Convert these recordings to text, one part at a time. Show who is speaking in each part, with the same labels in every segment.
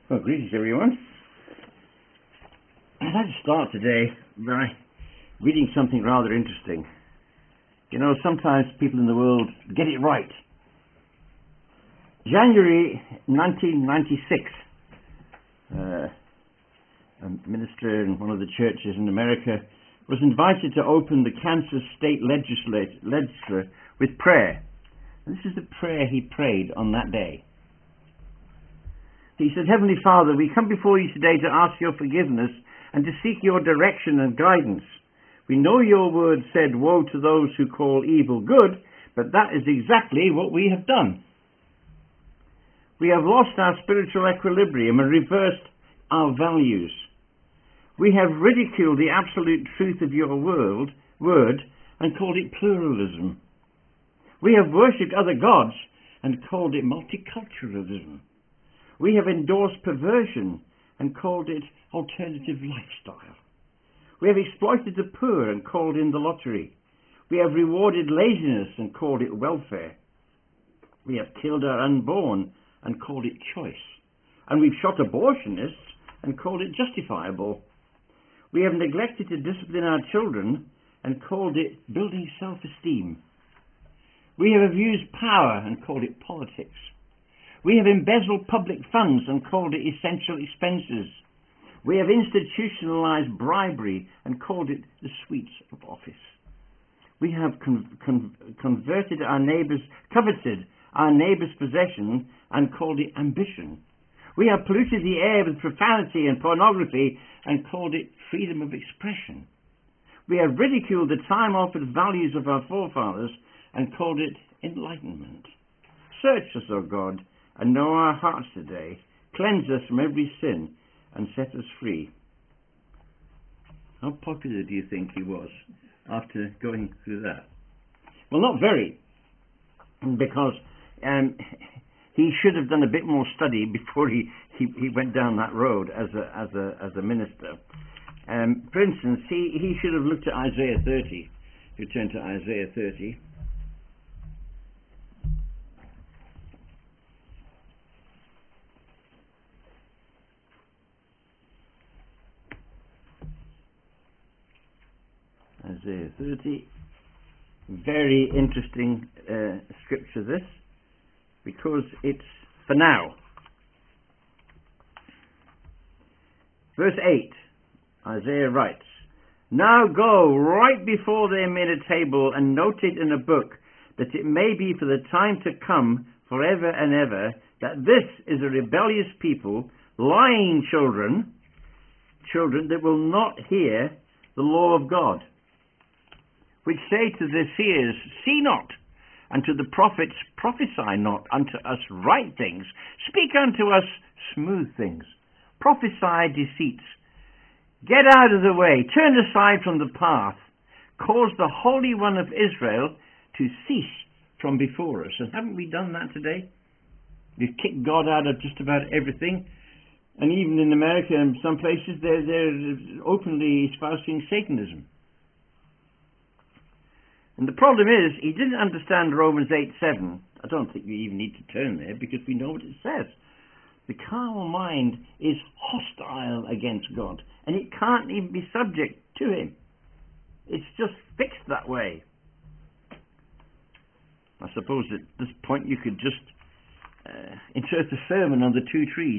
Speaker 1: Well, greetings everyone. I'd like to start today by reading something rather interesting. You know, sometimes people in the world get it right. January 1996, a minister in one of the churches in America was invited to open the Kansas state legislature with prayer. And this is the prayer he prayed on that day. He said, "Heavenly Father, we come before you today to ask your forgiveness and to seek your direction and guidance. We know your word said, 'Woe to those who call evil good,' but that is exactly what we have done. We have lost our spiritual equilibrium and reversed our values. We have ridiculed the absolute truth of your word and called it pluralism. We have worshipped other gods and called it multiculturalism. We have endorsed perversion and called it alternative lifestyle. We have exploited the poor and called in the lottery. We have rewarded laziness and called it welfare. We have killed our unborn and called it choice. And we've shot abortionists and called it justifiable. We have neglected to discipline our children and called it building self-esteem. We have abused power and called it politics. We have embezzled public funds and called it essential expenses. We have institutionalized bribery and called it the sweets of office. We have coveted our neighbor's possession and called it ambition. We have polluted the air with profanity and pornography and called it freedom of expression. We have ridiculed the time-offered values of our forefathers and called it enlightenment. Search us, O God, and know our hearts today. Cleanse us from every sin and set us free." How popular do you think he was after going through that? Well, not very, because he should have done a bit more study before he went down that road as a minister. For instance, he should have looked at Isaiah 30. If you turn to Isaiah 30. Isaiah 30, very interesting scripture this, because it's for now. Verse 8, Isaiah writes, "Now go right before them in a table and note it in a book, that it may be for the time to come forever and ever, that this is a rebellious people, lying children that will not hear the law of God, which say to the seers, 'See not,' and to the prophets, 'Prophesy not unto us right things. Speak unto us smooth things. Prophesy deceits. Get out of the way. Turn aside from the path. Cause the Holy One of Israel to cease from before us.'" And haven't we done that today? We've kicked God out of just about everything. And even in America and some places, they're openly espousing Satanism. And the problem is, he didn't understand Romans 8:7. I don't think we even need to turn there, because we know what it says. The carnal mind is hostile against God, and it can't even be subject to him. It's just fixed that way. I suppose at this point you could just insert a sermon on the two trees.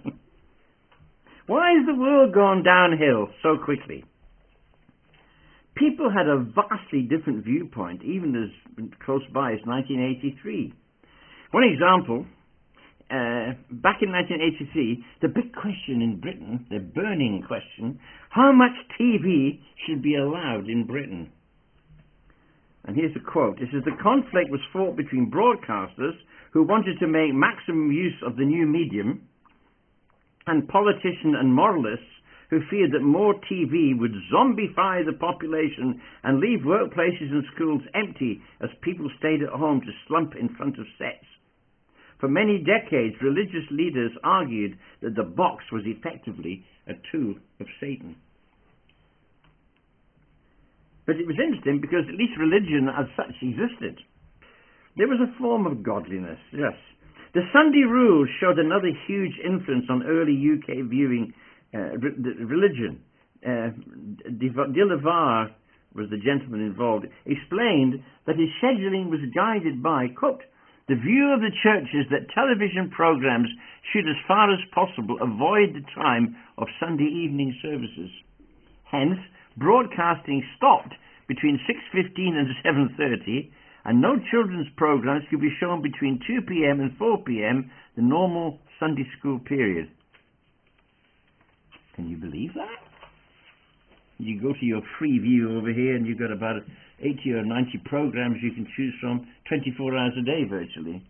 Speaker 1: Why has the world gone downhill so quickly? People had a vastly different viewpoint, even as close by as 1983. One example, back in 1983, the big question in Britain, the burning question, how much TV should be allowed in Britain? And here's a quote. It says, "The conflict was fought between broadcasters who wanted to make maximum use of the new medium and politicians and moralists who feared that more TV would zombify the population and leave workplaces and schools empty as people stayed at home to slump in front of sets. For many decades, religious leaders argued that the box was effectively a tool of Satan." But it was interesting, because at least religion as such existed. There was a form of godliness, yes. The Sunday rules showed another huge influence on early UK viewing religion. Delavar was the gentleman involved, explained that his scheduling was guided by, quote, the view of the churches that television programs should as far as possible avoid the time of Sunday evening services. Hence, broadcasting stopped between 6:15 and 7:30, and no children's programs could be shown between 2 p.m. and 4 p.m., the normal Sunday school period. Can you believe that? You go to your free view over here and you've got about 80 or 90 programs you can choose from 24 hours a day virtually.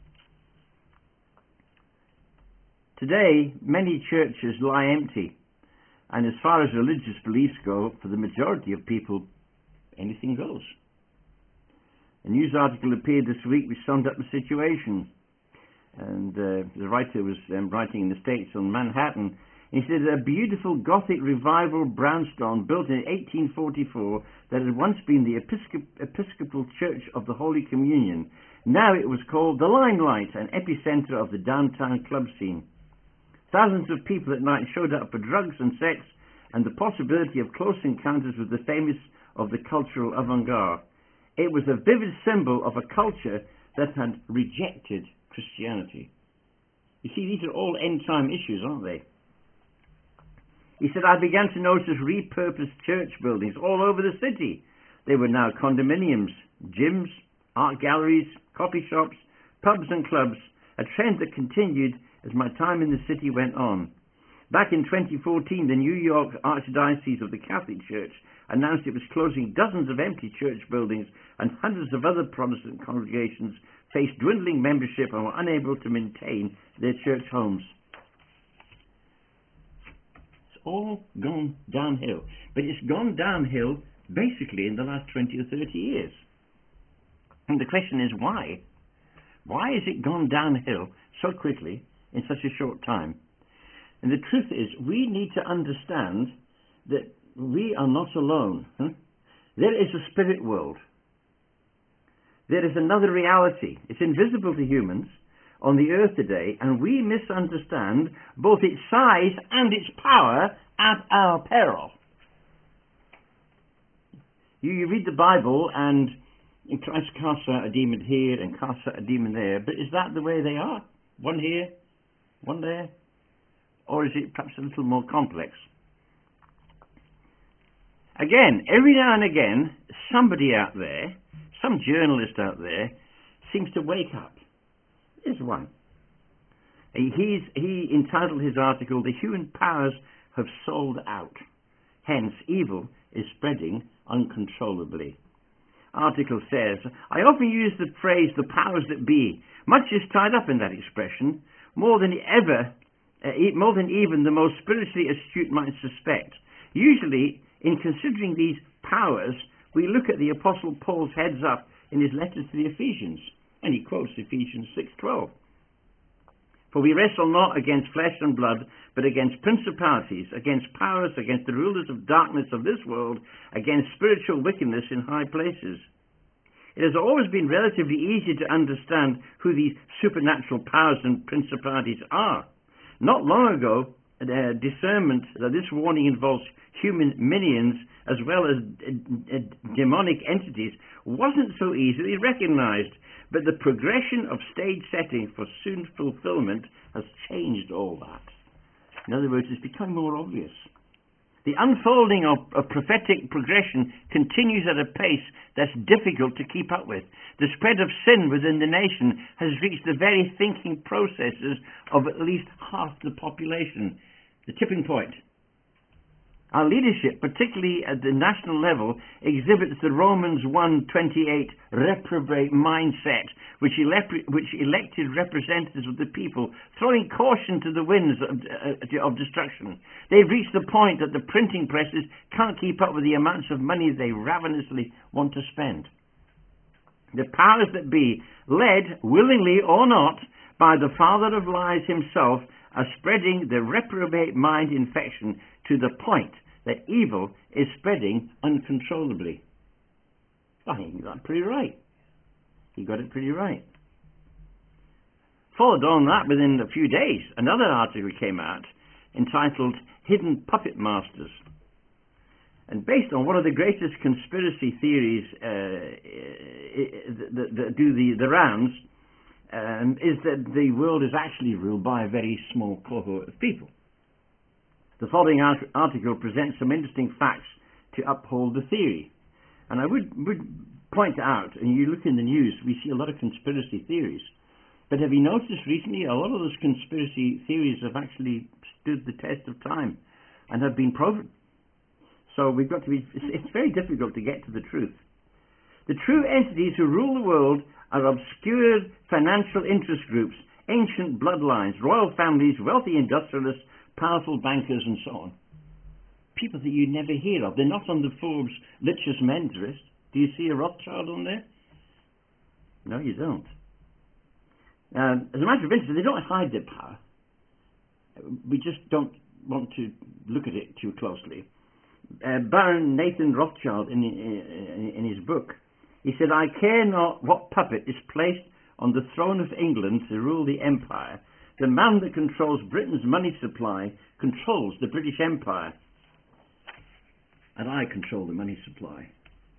Speaker 1: Today, many churches lie empty, and as far as religious beliefs go, for the majority of people, anything goes. A news article appeared this week which summed up the situation, and the writer was writing in the States on Manhattan. He said a beautiful Gothic revival brownstone built in 1844 that had once been the Episcopal Church of the Holy Communion. Now it was called the Limelight, an epicenter of the downtown club scene. Thousands of people at night showed up for drugs and sex and the possibility of close encounters with the famous of the cultural avant-garde. It was a vivid symbol of a culture that had rejected Christianity. You see, these are all end-time issues, aren't they? He said, I began to notice repurposed church buildings all over the city. They were now condominiums, gyms, art galleries, coffee shops, pubs and clubs, a trend that continued as my time in the city went on. Back in 2014, the New York Archdiocese of the Catholic Church announced it was closing dozens of empty church buildings, and hundreds of other Protestant congregations faced dwindling membership and were unable to maintain their church homes. All gone downhill. But it's gone downhill basically in the last 20 or 30 years. And the question is why? Why has it gone downhill so quickly in such a short time? And the truth is, we need to understand that we are not alone. There is a spirit world. There is another reality. It's invisible to humans on the earth today, and we misunderstand both its size and its power at our peril. You read the Bible and Christ casts out a demon here and casts out a demon there, but is that the way they are? One here, one there? Or is it perhaps a little more complex? Again, every now and again, somebody out there, some journalist out there, seems to wake up. Here's one. He entitled his article, The Human Powers Have Sold Out. Hence, evil is spreading uncontrollably. Article says, I often use the phrase, the powers that be. Much is tied up in that expression, more than even the most spiritually astute might suspect. Usually, in considering these powers, we look at the Apostle Paul's heads up in his letter to the Ephesians. And he quotes Ephesians 6:12. For we wrestle not against flesh and blood, but against principalities, against powers, against the rulers of darkness of this world, against spiritual wickedness in high places. It has always been relatively easy to understand who these supernatural powers and principalities are. Not long ago, discernment that this warning involves human minions as well as demonic entities wasn't so easily recognized. But the progression of stage setting for soon fulfillment has changed all that. In other words, it's become more obvious. The unfolding of prophetic progression continues at a pace that's difficult to keep up with. The spread of sin within the nation has reached the very thinking processes of at least half the population. The tipping point. Our leadership, particularly at the national level, exhibits the Romans 1:28 reprobate mindset, which elected representatives of the people, throwing caution to the winds of destruction. They've reached the point that the printing presses can't keep up with the amounts of money they ravenously want to spend. The powers that be, led, willingly or not, by the father of lies himself, are spreading the reprobate mind infection to the point that evil is spreading uncontrollably. I think he got it pretty right. He got it pretty right. Followed on that, within a few days, another article came out entitled Hidden Puppet Masters. And based on one of the greatest conspiracy theories that do the rounds, is that the world is actually ruled by a very small cohort of people. The following article presents some interesting facts to uphold the theory. And I would point out, and you look in the news, we see a lot of conspiracy theories. But have you noticed recently, a lot of those conspiracy theories have actually stood the test of time and have been proven. So we've got to be, it's very difficult to get to the truth. The true entities who rule the world are obscure financial interest groups, ancient bloodlines, royal families, wealthy industrialists, powerful bankers, and so on. People that you never hear of. They're not on the Forbes richest men's list. Do you see a Rothschild on there? No, you don't. As a matter of interest, they don't hide their power. We just don't want to look at it too closely. Baron Nathan Rothschild, in his book, he said, "I care not what puppet is placed on the throne of England to rule the empire. The man that controls Britain's money supply controls the British Empire. And I control the money supply."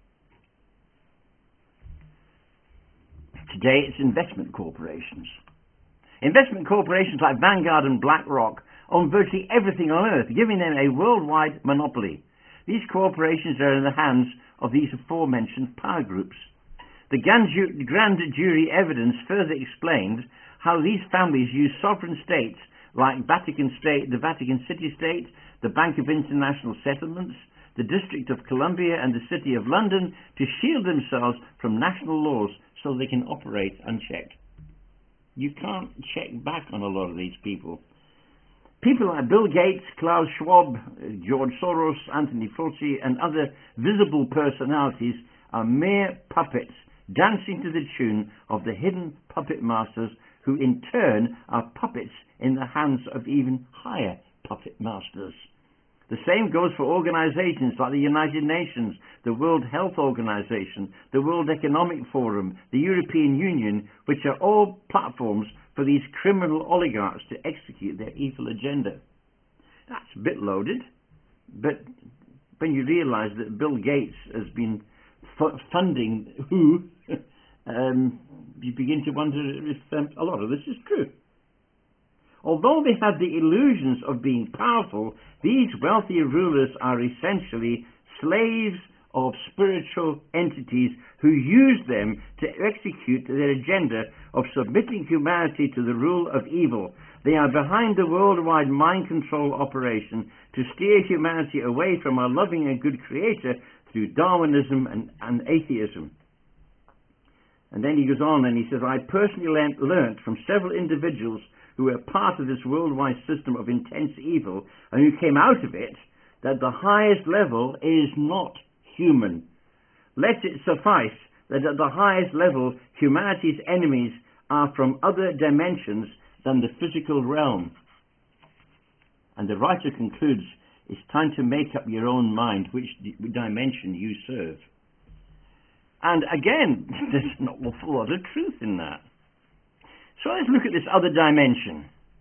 Speaker 1: Today it's investment corporations. Investment corporations like Vanguard and BlackRock own virtually everything on earth, giving them a worldwide monopoly. These corporations are in the hands of these aforementioned power groups. The grand jury evidence further explained how these families use sovereign states like Vatican State, the Vatican City State, the Bank of International Settlements, the District of Columbia and the City of London to shield themselves from national laws so they can operate unchecked. You can't check back on a lot of these people. People like Bill Gates, Klaus Schwab, George Soros, Anthony Fauci, and other visible personalities are mere puppets dancing to the tune of the hidden puppet masters, who in turn are puppets in the hands of even higher puppet masters. The same goes for organizations like the United Nations, the World Health Organization, the World Economic Forum, the European Union, which are all platforms for these criminal oligarchs to execute their evil agenda. That's a bit loaded, but when you realize that Bill Gates has been funding who, you begin to wonder if a lot of this is true. Although they have the illusions of being powerful, these wealthy rulers are essentially slaves of spiritual entities who use them to execute their agenda of submitting humanity to the rule of evil. They are behind the worldwide mind control operation to steer humanity away from our loving and good Creator through Darwinism and atheism. And then he goes on and he says, "I personally learnt from several individuals who are part of this worldwide system of intense evil and who came out of it, that the highest level is not human. Let it suffice that at the highest level, humanity's enemies are from other dimensions than the physical realm." And the writer concludes, "It's time to make up your own mind which dimension you serve." And again, there's an awful lot of truth in that. So let's look at this other dimension.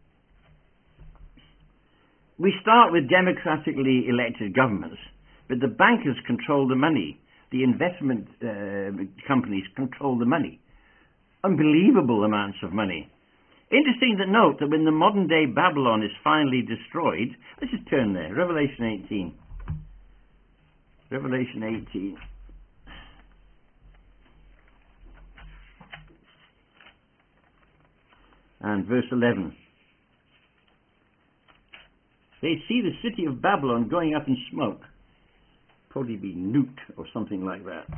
Speaker 1: We start with democratically elected governments, but the bankers control the money. The investment companies control the money. Unbelievable amounts of money. Interesting to note that when the modern day Babylon is finally destroyed, let's just turn there, Revelation 18. Revelation 18. And verse 11. They see the city of Babylon going up in smoke. Probably be nuked or something like that.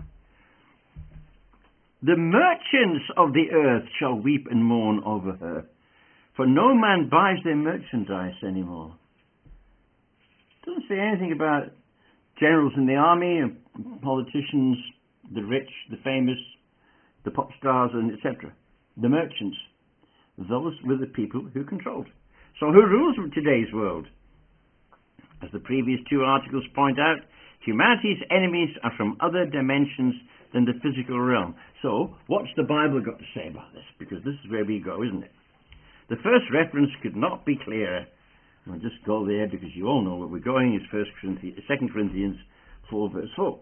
Speaker 1: "The merchants of the earth shall weep and mourn over her, for no man buys their merchandise anymore." It doesn't say anything about generals in the army, and politicians, the rich, the famous, the pop stars, and etc. The merchants. Those were the people who controlled. So who rules today's world? As the previous two articles point out, humanity's enemies are from other dimensions than the physical realm. So what's the Bible got to say about this? Because this is where we go, isn't it? The first reference could not be clearer. I'll just go there because you all know where we're going. Is 2 Corinthians 4 verse 4.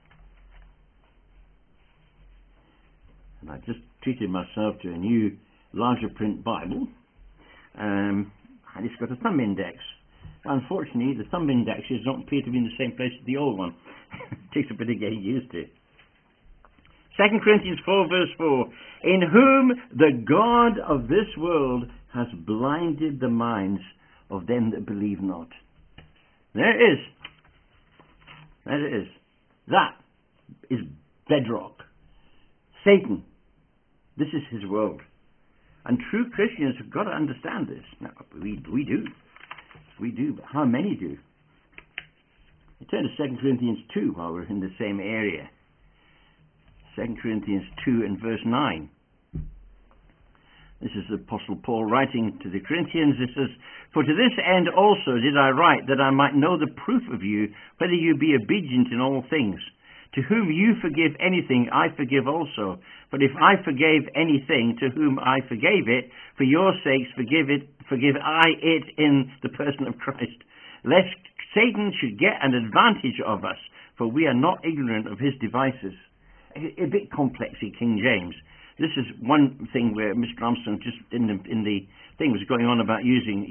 Speaker 1: And I just treated myself to a new larger print Bible, and it's got a thumb index. Unfortunately, the thumb indexes don't appear to be in the same place as the old one. It takes a bit of getting used to. 2 Corinthians 4 verse 4. In whom the God of this world has blinded the minds of them that believe not. There it is. There it is. That is bedrock. Satan. This is his world. And true Christians have got to understand this. Now, we do. We do, but how many do? I turn to 2 Corinthians 2 while we're in the same area. 2 Corinthians 2 and verse 9. This is the Apostle Paul writing to the Corinthians. It says, For to this end also did I write, that I might know the proof of you, whether you be obedient in all things. To whom you forgive anything, I forgive also. But if I forgave anything, to whom I forgave it, for your sakes forgive I it in the person of Christ, lest Satan should get an advantage of us, for we are not ignorant of his devices. A bit complex in King James. This is one thing where Mr. Armstrong just in the thing was going on about using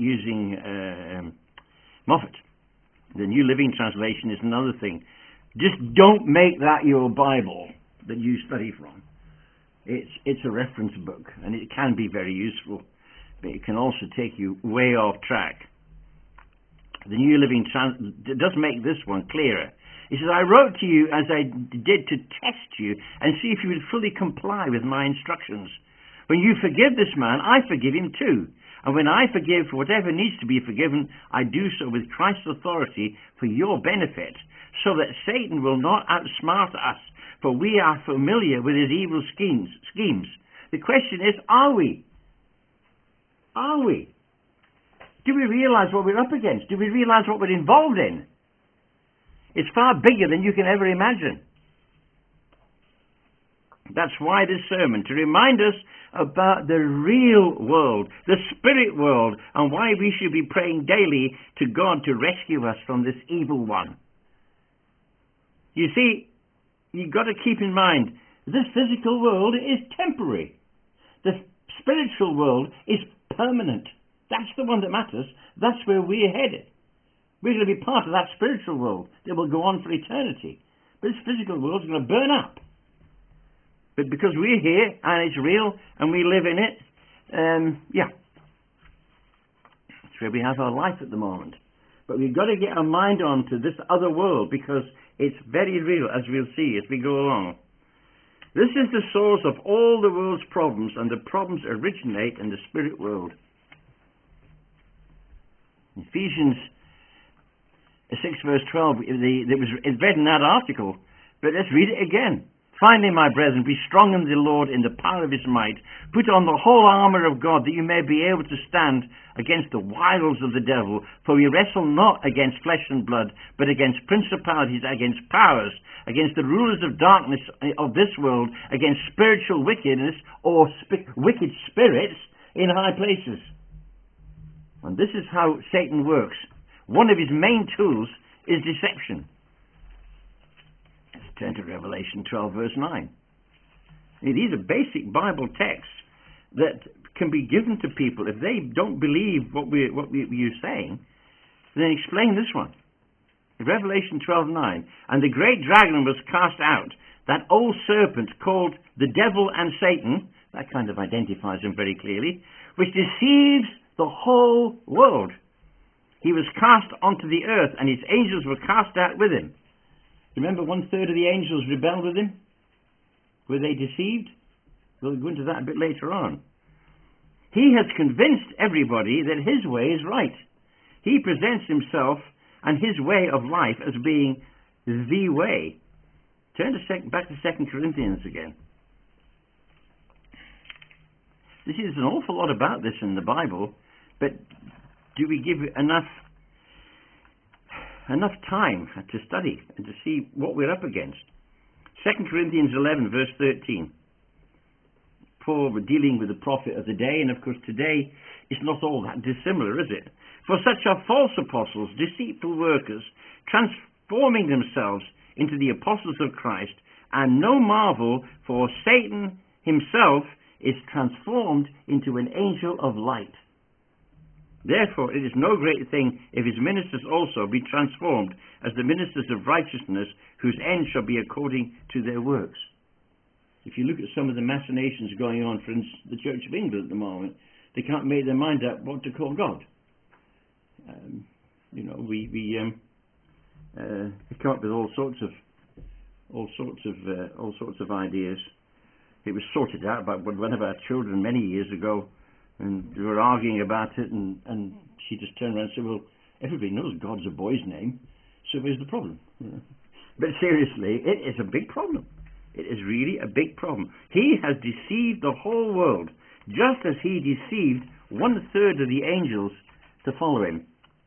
Speaker 1: Moffat. The New Living Translation is another thing. Just don't make that your Bible that you study from. It's a reference book, and it can be very useful, but it can also take you way off track. The New Living does make this one clearer. He says, I wrote to you as I did to test you and see if you would fully comply with my instructions. When you forgive this man, I forgive him too. And when I forgive for whatever needs to be forgiven, I do so with Christ's authority for your benefit, so that Satan will not outsmart us, for we are familiar with his evil schemes. The question is, are we? Are we? Do we realize what we're up against? Do we realize what we're involved in? It's far bigger than you can ever imagine. That's why this sermon, to remind us about the real world, the spirit world, and why we should be praying daily to God to rescue us from this evil one. You see, you've got to keep in mind, this physical world is temporary. The spiritual world is permanent. That's the one that matters. That's where we're headed. We're going to be part of that spiritual world that will go on for eternity. But this physical world is going to burn up. But because we're here, and it's real, and we live in it, that's where we have our life at the moment. But we've got to get our mind on to this other world, because it's very real, as we'll see as we go along. This is the source of all the world's problems, and the problems originate in the spirit world. Ephesians 6 verse 12, it was read in that article, but let's read it again. Finally, my brethren, be strong in the Lord in the power of his might. Put on the whole armour of God, that you may be able to stand against the wiles of the devil. For we wrestle not against flesh and blood, but against principalities, against powers, against the rulers of darkness of this world, against spiritual wickedness, or wicked spirits in high places. And this is how Satan works. One of his main tools is deception. Let's turn to Revelation 12 verse 9. These are basic Bible texts that can be given to people. If they don't believe what we're saying, then explain this one. Revelation 12:9. And the great dragon was cast out, that old serpent called the devil and Satan, that kind of identifies him very clearly, which deceives the whole world. He was cast onto the earth, and his angels were cast out with him. Remember, 1/3 of the angels rebelled with him? Were they deceived? We'll go into that a bit later on. He has convinced everybody that his way is right. He presents himself and his way of life as being the way. Turn back to 2 Corinthians again. This is an awful lot about this in the Bible, but do we give it enough time to study and to see what we're up against? 2 Corinthians 11 verse 13. Paul were dealing with the prophet of the day, and of course today it's not all that dissimilar, is it? For such are false apostles, deceitful workers, transforming themselves into the apostles of Christ, and no marvel, for Satan himself is transformed into an angel of light. Therefore it is no great thing if his ministers also be transformed as the ministers of righteousness, whose end shall be according to their works. If you look at some of the machinations going on, for instance, the Church of England at the moment, they can't make their mind up what to call God. We come up with all sorts of ideas. It was sorted out by one of our children many years ago, and we were arguing about it, and she just turned around and said, "Well, everybody knows God's a boy's name, so where's the problem?" But seriously, it is a big problem. It is really a big problem. He has deceived the whole world, just as he deceived 1/3 of the angels to follow him.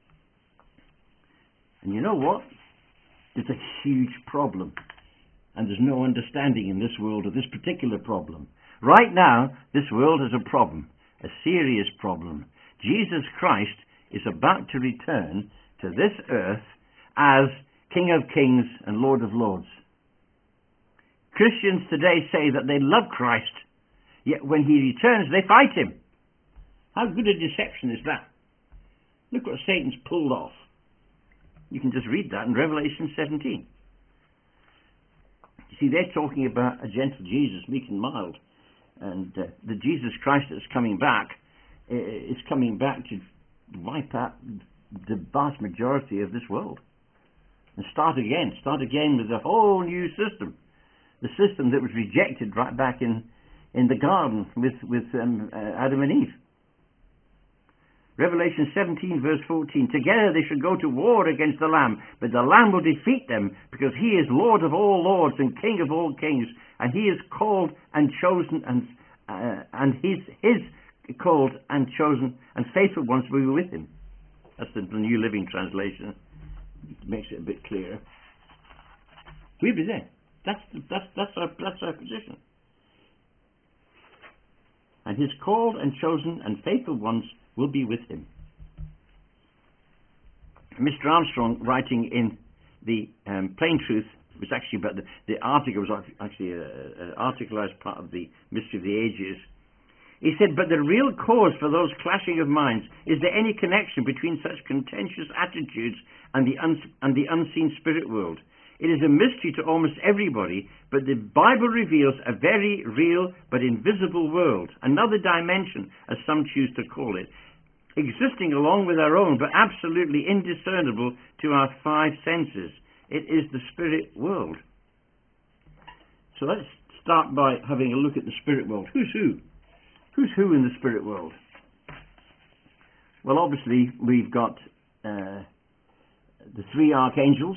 Speaker 1: And you know what? It's a huge problem. And there's no understanding in this world of this particular problem. Right now, this world has a problem, a serious problem. Jesus Christ is about to return to this earth as King of Kings and Lord of Lords. Christians today say that they love Christ, yet when he returns, they fight him. How good a deception is that? Look what Satan's pulled off. You can just read that in Revelation 17. You see, they're talking about a gentle Jesus, meek and mild. And the Jesus Christ that's coming back is coming back to wipe out the vast majority of this world. And start again with a whole new system. The system that was rejected right back in the garden with Adam and Eve. Revelation 17 verse 14, together they shall go to war against the Lamb, but the Lamb will defeat them, because he is Lord of all lords and King of all kings, and he is called and chosen, and his called and chosen and faithful ones will be with him. That's the New Living Translation. It makes it a bit clearer. We'll be there. That's our position. And his called and chosen and faithful ones will be with him. Mr. Armstrong, writing in the Plain Truth, was actually about the article was actually an article as part of the Mystery of the Ages. He said, but the real cause for those clashing of minds, is there any connection between such contentious attitudes and the unseen spirit world? It is a mystery to almost everybody, but the Bible reveals a very real but invisible world, another dimension, as some choose to call it, existing along with our own, but absolutely indiscernible to our five senses. It is the spirit world. So let's start by having a look at the spirit world. Who's who? Who's who in the spirit world? Well, obviously, we've got the three archangels,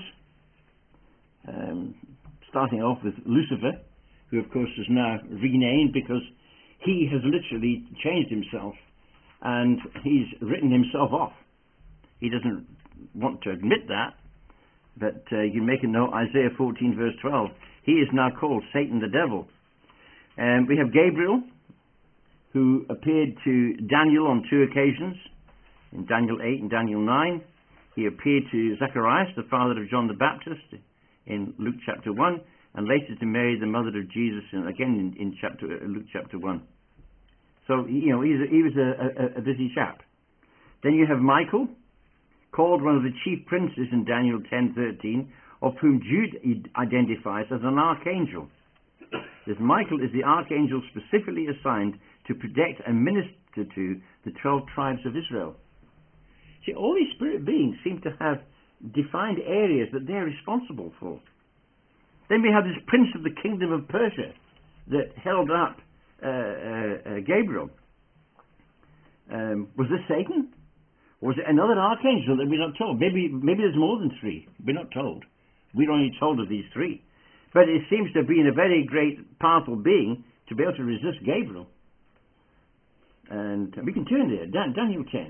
Speaker 1: starting off with Lucifer, who of course is now renamed because he has literally changed himself and he's written himself off. He doesn't want to admit that, but you can make a note, Isaiah 14 verse 12, he is now called Satan the devil. We have Gabriel, who appeared to Daniel on two occasions, in Daniel 8 and Daniel 9. He appeared to Zacharias, the father of John the Baptist, in Luke chapter 1, and later to Mary, the mother of Jesus, and again in Luke chapter 1. So, he was a busy chap. Then you have Michael, called one of the chief princes in Daniel 10:13, of whom Jude identifies as an archangel. This Michael is the archangel specifically assigned to protect and minister to the 12 tribes of Israel. See, all these spirit beings seem to have defined areas that they're responsible for. Then we have this prince of the kingdom of Persia that held up Gabriel. Was this Satan? Or was it another archangel that we're not told? Maybe there's more than three. We're not told. We're only told of these three. But it seems to have been a very great, powerful being to be able to resist Gabriel. And we can turn there, Daniel 10.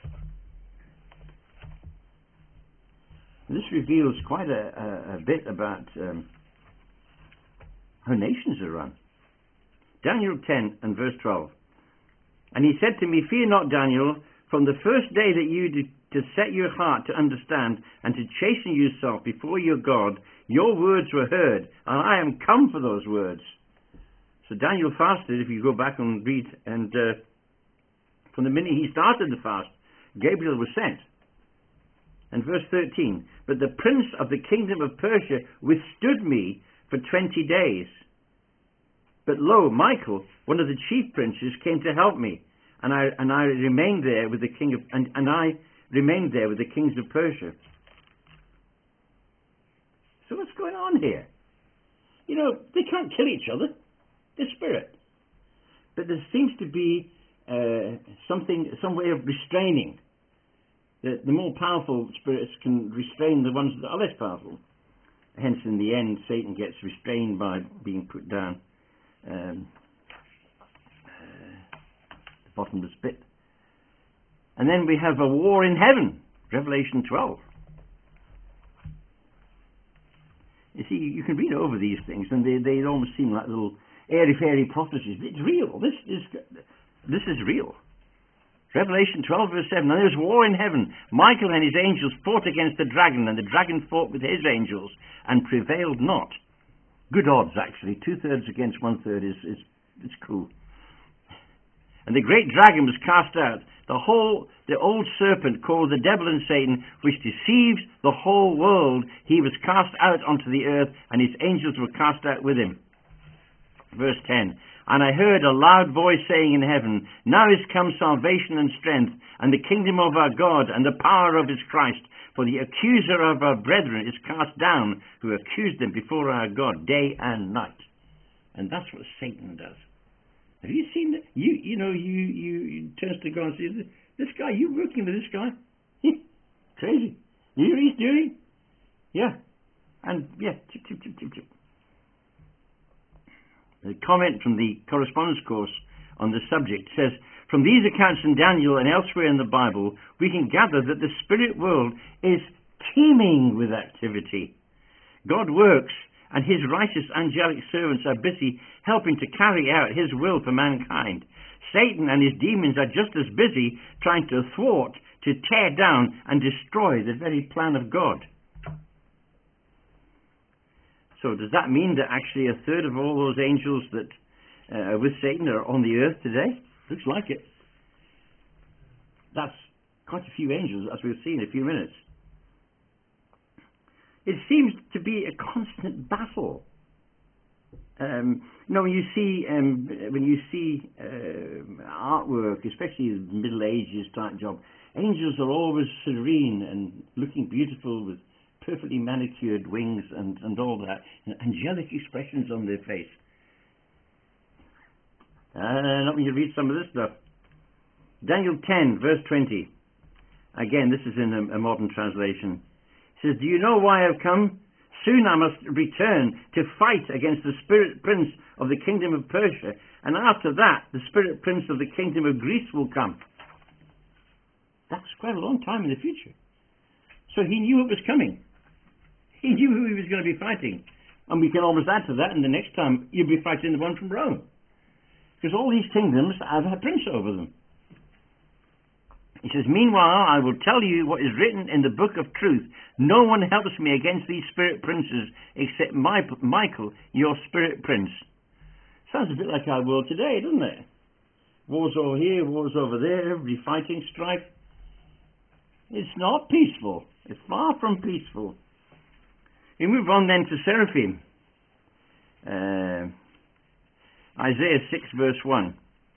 Speaker 1: This reveals quite a bit about how nations are run. Daniel 10 and verse 12. And he said to me, Fear not, Daniel, from the first day that you did to set your heart to understand and to chasten yourself before your God, your words were heard, and I am come for those words. So Daniel fasted, if you go back and read, and from the minute he started the fast, Gabriel was sent. And verse 13, But the prince of the kingdom of Persia withstood me for 20 days. But lo, Michael, one of the chief princes, came to help me, and I remained there with the king of and I remained there with the kings of Persia. So what's going on here? You know, they can't kill each other. They're spirit. But there seems to be some way of restraining. The more powerful spirits can restrain the ones that are less powerful. Hence, in the end, Satan gets restrained by being put down the bottomless pit. And then we have a war in heaven, Revelation 12. You see, you can read over these things, and they almost seem like little airy-fairy prophecies. But it's real. This is real. Revelation 12 verse 7, And there was war in heaven. Michael and his angels fought against the dragon, and the dragon fought with his angels, and prevailed not. Good odds, actually. 2/3 against 1/3 is cool. And the great dragon was cast out, the old serpent called the devil and Satan, which deceives the whole world. He was cast out onto the earth, and his angels were cast out with him. Verse 10, And I heard a loud voice saying in heaven, Now is come salvation and strength, and the kingdom of our God, and the power of his Christ. For the accuser of our brethren is cast down, who accused them before our God day and night. And that's what Satan does. Have you seen that? You turn to God and say, This guy, you working with this guy? Crazy. You know what he's doing? Yeah. And, yeah, chip, chip, chip, chip, chip. A comment from the correspondence course on the subject says, From these accounts in Daniel and elsewhere in the Bible, we can gather that the spirit world is teeming with activity. God works, and his righteous angelic servants are busy helping to carry out his will for mankind. Satan and his demons are just as busy trying to thwart, to tear down, and destroy the very plan of God. So does that mean that actually 1/3 of all those angels that are with Satan are on the earth today? Looks like it. That's quite a few angels, as we'll see in a few minutes. It seems to be a constant battle. When you see artwork, especially the Middle Ages type job, angels are always serene and looking beautiful with perfectly manicured wings and all that, and angelic expressions on their face. Let me read some of this stuff. Daniel 10 verse 20. Again, this is in a modern translation. It says, Do you know why I've come? Soon I must return to fight against the spirit prince of the kingdom of Persia, and after that the spirit prince of the kingdom of Greece will come. That's quite a long time in the future. So he knew it was coming. He knew who he was going to be fighting. And we can almost add to that, and the next time you'll be fighting the one from Rome. Because all these kingdoms have a prince over them. He says, Meanwhile, I will tell you what is written in the book of truth. No one helps me against these spirit princes except Michael, your spirit prince. Sounds a bit like our world today, doesn't it? Wars over here, wars over there, everybody fighting, strife. It's not peaceful. It's far from peaceful. We move on then to seraphim. Isaiah 6 verse 1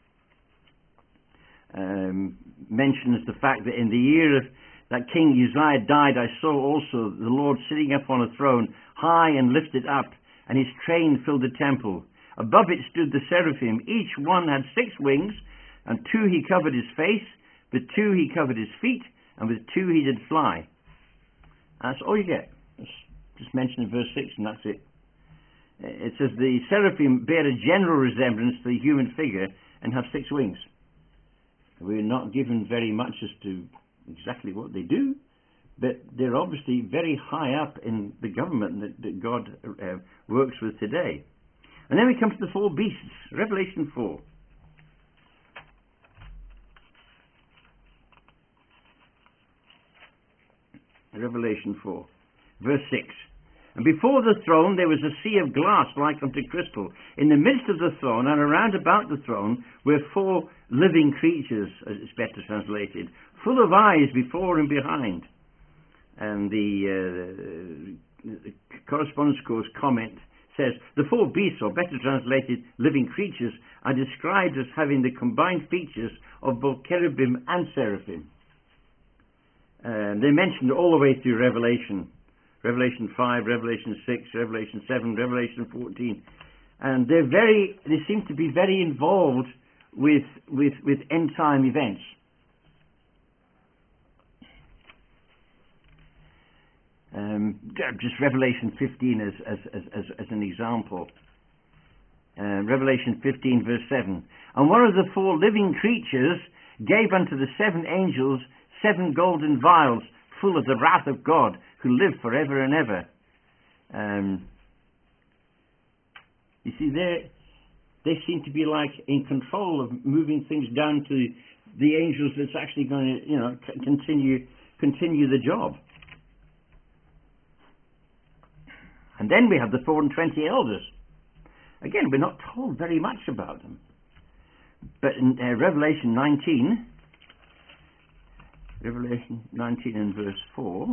Speaker 1: mentions the fact that in the year that King Uzziah died, I saw also the Lord sitting up on a throne, high and lifted up, and his train filled the temple. Above it stood the seraphim. Each one had 6 wings, and 2 he covered his face, with 2 he covered his feet, and with 2 he did fly. That's all you get. It's just mentioned in verse 6, and that's it. It says the seraphim bear a general resemblance to the human figure and have 6 wings. We're not given very much as to exactly what they do, but they're obviously very high up in the government that God works with today. And then we come to the four beasts, Revelation 4. Revelation 4, verse 6. And before the throne there was a sea of glass like unto crystal. In the midst of the throne and around about the throne were four living creatures, as it's better translated, full of eyes before and behind. And the Correspondence Course comment says, the four beasts, or better translated, living creatures, are described as having the combined features of both cherubim and seraphim. They're mentioned all the way through Revelation. Revelation 5, Revelation 6, Revelation 7, Revelation 14. And they seem to be very involved with end time events. Just Revelation 15 as an example. Revelation 15 verse 7. And one of the four living creatures gave unto the seven angels 7 golden vials full of the wrath of God, who live forever and ever. You see, they seem to be like in control of moving things down to the angels that's actually going to, continue the job. And then we have the 4 and 20 elders. Again, we're not told very much about them. But in Revelation 19 and verse 4,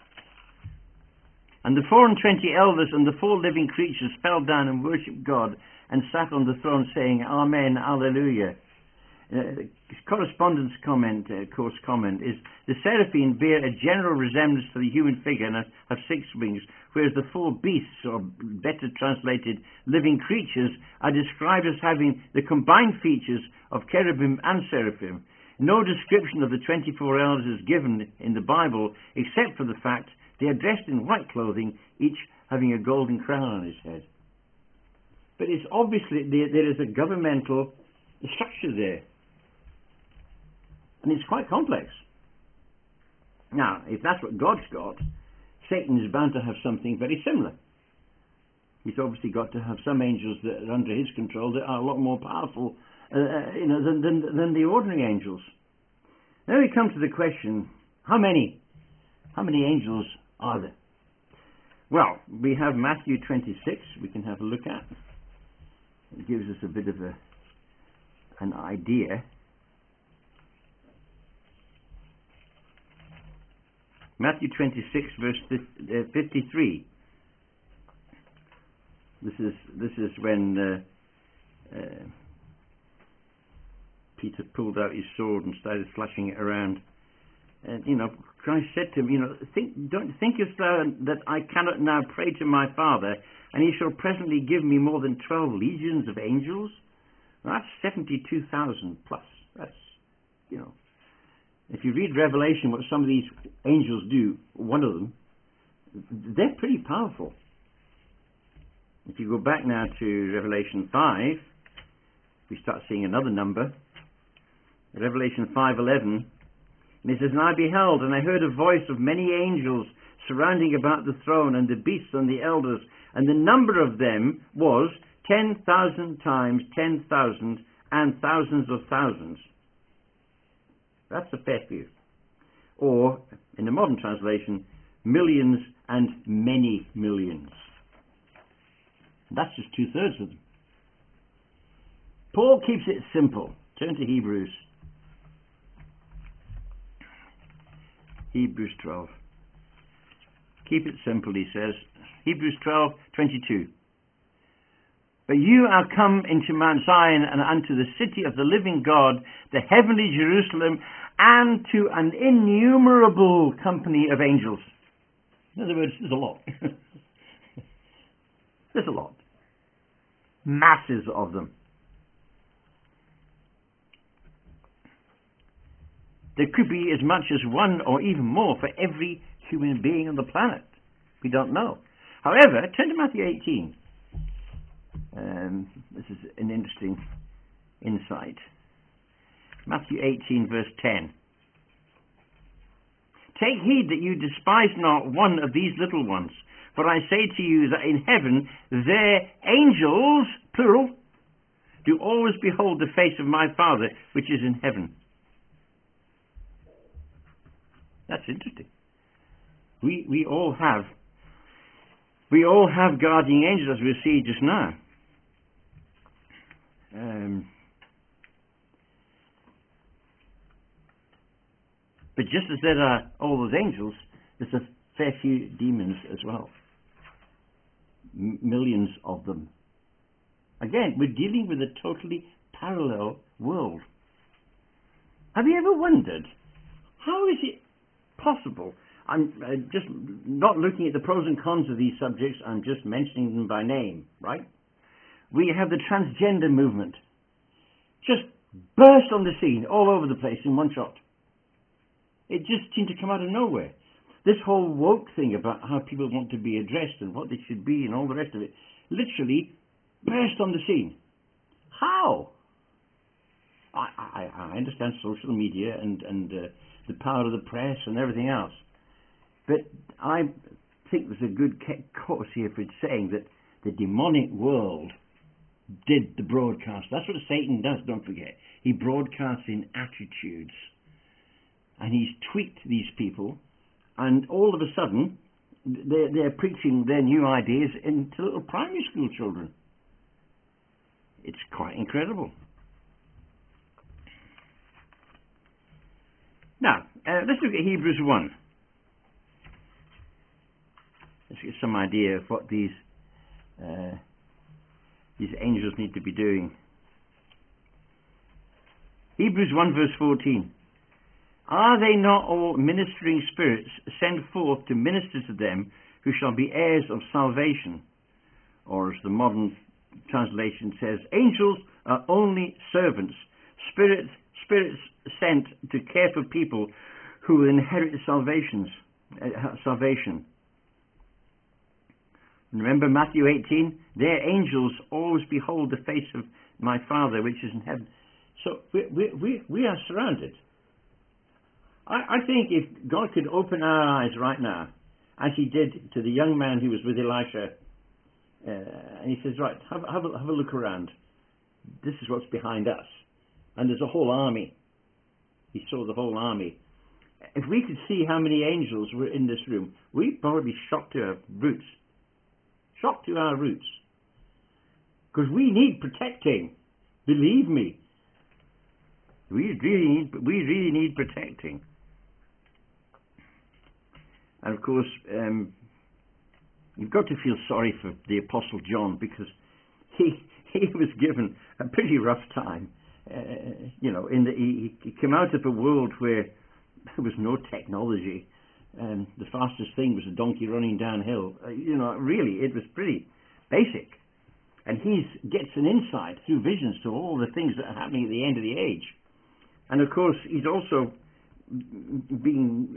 Speaker 1: and the 4 and 20 elders and the 4 living creatures fell down and worshipped God and sat on the throne saying, Amen, Alleluia. Correspondence course comment is, the seraphim bear a general resemblance to the human figure and have 6 wings, whereas the 4 beasts, or better translated, living creatures, are described as having the combined features of cherubim and seraphim. No description of the 24 elders is given in the Bible, except for the fact they are dressed in white clothing, each having a golden crown on his head. But it's obviously there is a governmental structure there. And it's quite complex. Now, if that's what God's got, Satan is bound to have something very similar. He's obviously got to have some angels that are under his control that are a lot more powerful than the ordinary angels. Now we come to the question, how many angels are there? Well, we have Matthew 26 we can have a look at. It gives us a bit of an idea. Matthew 26 verse 53. This is when Peter pulled out his sword and started slashing it around. And Christ said to him, thinkest thou that I cannot now pray to my Father, and he shall presently give me more than 12 legions of angels? Well, that's 72,000 plus. That's, if you read Revelation, what some of these angels do, one of them, they're pretty powerful. If you go back now to Revelation 5, we start seeing another number. Revelation 5:11, and it says, And I beheld, and I heard a voice of many angels surrounding about the throne, and the beasts and the elders, and the number of them was 10,000 times 10,000, and thousands of thousands. That's a fair few. Or, in the modern translation, millions and many millions. That's just 2/3 of them. Paul keeps it simple. Turn to Hebrews. Hebrews 12. Keep it simple, he says. Hebrews 12:22. But you are come into Mount Zion and unto the city of the living God, the heavenly Jerusalem, and to an innumerable company of angels. In other words, there's a lot. There's a lot. Masses of them. There could be as much as one or even more for every human being on the planet. We don't know. However, turn to Matthew 18. This is an interesting insight. Matthew 18 verse 10. Take heed that you despise not one of these little ones, For I say to you that in heaven their angels, plural, do always behold the face of my Father which is in heaven. That's interesting. We all have guardian angels, as we'll see just now. But just as there are all those angels, there's a fair few demons as well. Millions of them. Again, we're dealing with a totally parallel world. Have you ever wondered, how is it possible? I'm just not looking at the pros and cons of these subjects, I'm just mentioning them by name, right? We have the transgender movement. Just burst on the scene all over the place in one shot. It just seemed to come out of nowhere. This whole woke thing about how people want to be addressed and what they should be and all the rest of it literally burst on the scene. How? I understand social media and the power of the press and everything else. But I think there's a good course here for saying that the demonic world did the broadcast. That's what Satan does, don't forget. He broadcasts in attitudes. And he's tweaked these people, and all of a sudden they're preaching their new ideas into little primary school children. It's quite incredible. Now, let's look at Hebrews 1. Let's get some idea of what these angels need to be doing. Hebrews 1 verse 14. Are they not all ministering spirits sent forth to minister to them who shall be heirs of salvation? Or as the modern translation says, angels are only servants, spirits sent to care for people who will inherit salvation. Remember Matthew 18? Their angels always behold the face of my Father which is in heaven. So we are surrounded. I think if God could open our eyes right now, as he did to the young man who was with Elisha, and he says, right, have a look around. This is what's behind us. And there's a whole army. He saw the whole army. If we could see how many angels were in this room, we'd probably be shocked to our roots. Shocked to our roots. Because we need protecting. Believe me. We really need protecting. And of course, you've got to feel sorry for the Apostle John, because he was given a pretty rough time. He came out of a world where there was no technology. The fastest thing was a donkey running downhill. Really, it was pretty basic. And he gets an insight through visions to all the things that are happening at the end of the age. And of course, he's also being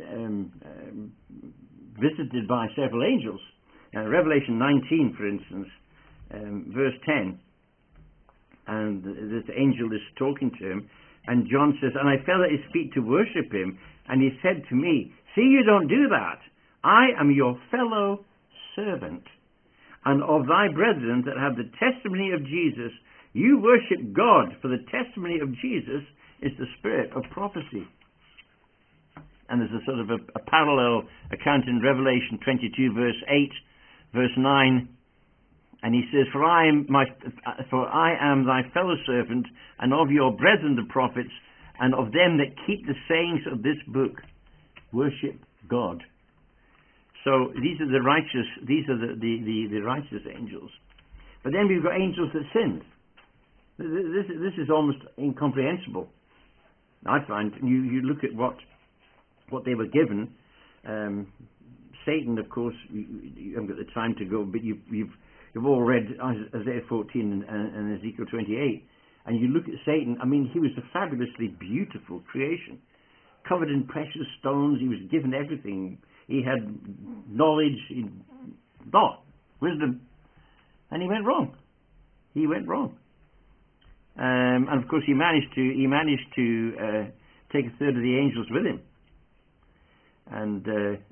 Speaker 1: visited by several angels. Revelation 19, for instance, verse 10, and this angel is talking to him, and John says, and I fell at his feet to worship him, and he said to me, see, you don't do that. I am your fellow servant, and of thy brethren that have the testimony of Jesus. You worship God, for the testimony of Jesus is the spirit of prophecy. And there's a sort of a parallel account in Revelation 22 verse 8, verse 9, and he says, for I am thy fellow servant, and of your brethren the prophets, and of them that keep the sayings of this book. Worship God. So these are the righteous. These are the righteous angels. But then we've got angels that sinned. This is almost incomprehensible. I find you look at what they were given. Satan, of course, you haven't got the time to go, but you've all read Isaiah 14 and Ezekiel 28, and you look at Satan. I mean, he was a fabulously beautiful creation, covered in precious stones. He was given everything. He had knowledge, thought, wisdom, and he went wrong. He went wrong. And of course, he managed to take a third of the angels with him. And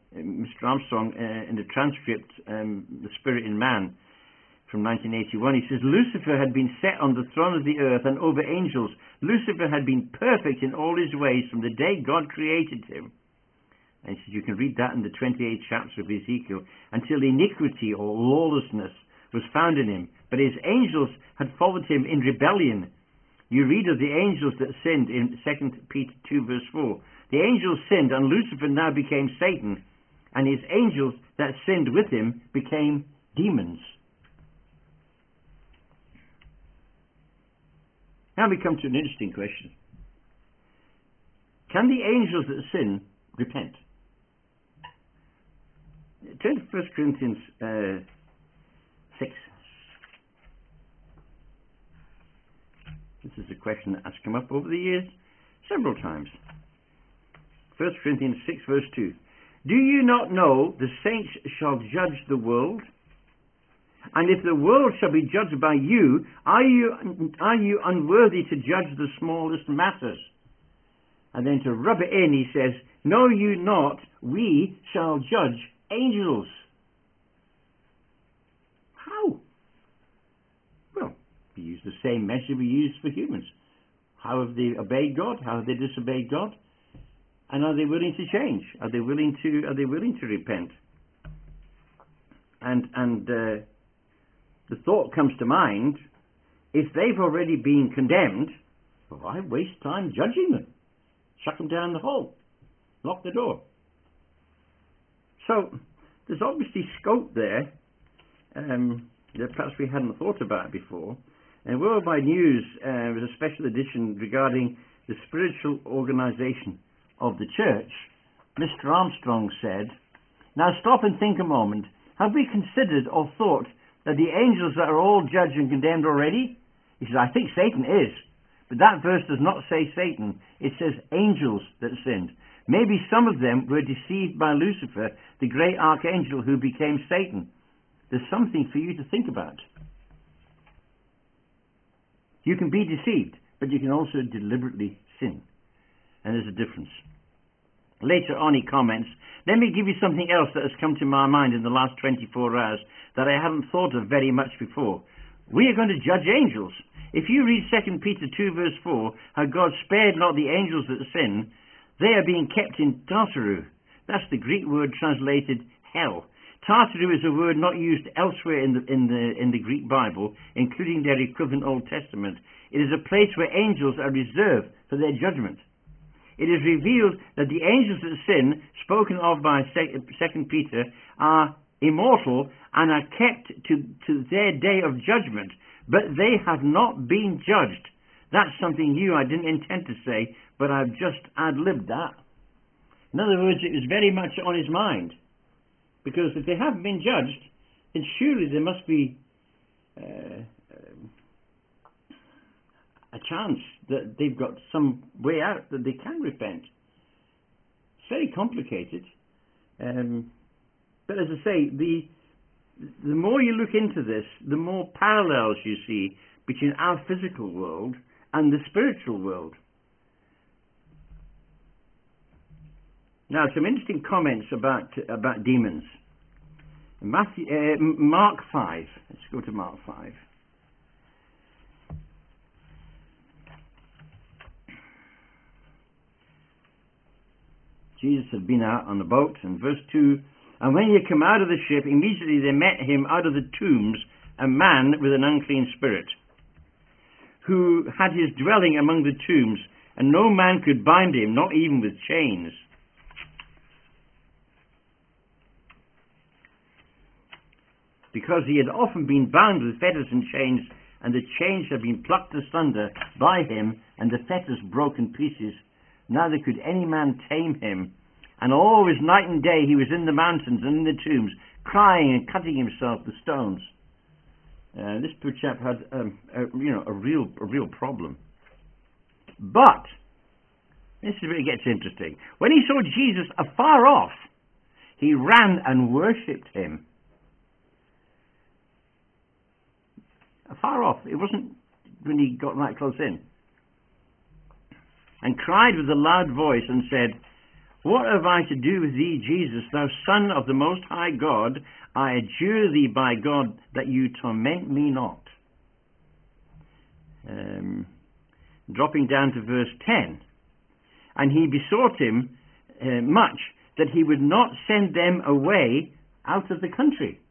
Speaker 1: Mr. Armstrong, in the transcript, The Spirit in Man, from 1981, he says, Lucifer had been set on the throne of the earth and over angels. Lucifer had been perfect in all his ways from the day God created him. And he says, you can read that in the 28th chapter of Ezekiel, until iniquity or lawlessness was found in him. But his angels had followed him in rebellion. You read of the angels that sinned in 2 Peter 2 verse 4. The angels sinned and Lucifer now became Satan, and his angels that sinned with him became demons. Now we come to an interesting question. Can the angels that sin repent? Turn to 1 Corinthians 6. This is a question that has come up over the years several times. 1 Corinthians 6 verse 2. Do you not know the saints shall judge the world? And if the world shall be judged by you, are you unworthy to judge the smallest matters? And then to rub it in, he says, know you not, we shall judge angels. How? Well, we use the same measure we use for humans. How have they obeyed God? How have they disobeyed God? And are they willing to change? Are they willing to repent? And the thought comes to mind, if they've already been condemned, well, why waste time judging them? Chuck them down the hole. Lock the door. So, there's obviously scope there that perhaps we hadn't thought about before. And Worldwide News was a special edition regarding the spiritual organization of the church. Mr. Armstrong said, now stop and think a moment. Have we considered or thought that the angels that are all judged and condemned already? He says, I think Satan is. But that verse does not say Satan. It says angels that sinned. Maybe some of them were deceived by Lucifer, the great archangel who became Satan. There's something for you to think about. You can be deceived, but you can also deliberately sin. And there's a difference. Later on he comments, let me give you something else that has come to my mind in the last 24 hours that I haven't thought of very much before. We are going to judge angels. If you read 2 Peter 2 verse 4, how God spared not the angels that sin, they are being kept in Tartaru. That's the Greek word translated hell. Tartaru is a word not used elsewhere in the Greek Bible, including their equivalent Old Testament. It is a place where angels are reserved for their judgment. It is revealed that the angels that sin, spoken of by 2 Peter, are immortal and are kept to their day of judgment, but they have not been judged. That's something new I didn't intend to say, but I've just ad-libbed that. In other words, it was very much on his mind. Because if they haven't been judged, then surely there must be a chance that they've got some way out, that they can repent. It's very complicated. But as I say, the more you look into this, the more parallels you see between our physical world and the spiritual world. Now, some interesting comments about demons. Mark 5. Let's go to Mark 5. Jesus had been out on the boat, and verse 2, and when he had come out of the ship, immediately they met him out of the tombs a man with an unclean spirit, who had his dwelling among the tombs, and no man could bind him, not even with chains. Because he had often been bound with fetters and chains, and the chains had been plucked asunder by him, and the fetters broken pieces. Neither could any man tame him. And always night and day he was in the mountains and in the tombs, crying and cutting himself with stones. This poor chap had a real problem. But this is where it gets interesting. When he saw Jesus afar off, he ran and worshipped him. Afar off. It wasn't when he got right close in. And cried with a loud voice and said, What have I to do with thee, Jesus, thou Son of the Most High God? I adjure thee by God that you torment me not. Dropping down to verse 10. And he besought him much that he would not send them away out of the country.